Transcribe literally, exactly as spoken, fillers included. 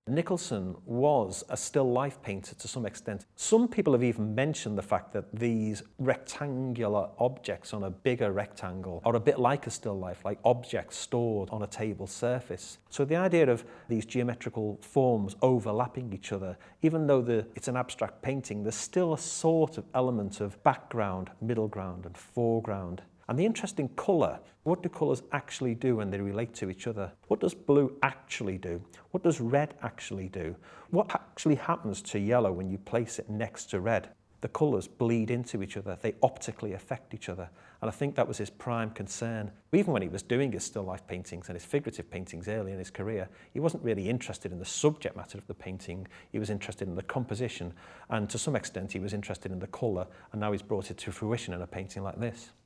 Nicholson was a still life painter to some extent. Some people have even mentioned the fact that these rectangular objects on a bigger rectangle are a bit like a still life, like objects stored on a table surface. So the idea of these geometrical forms overlapping each other, even though the, it's an abstract painting, there's still a sort of element of background, middle ground and foreground. And the interesting colour, what do colours actually do when they relate to each other? What does blue actually do? What does red actually do? What actually happens to yellow when you place it next to red? The colours bleed into each other, they optically affect each other. And I think that was his prime concern. Even when he was doing his still life paintings and his figurative paintings early in his career, he wasn't really interested in the subject matter of the painting, he was interested in the composition, and to some extent he was interested in the colour, and now he's brought it to fruition in a painting like this.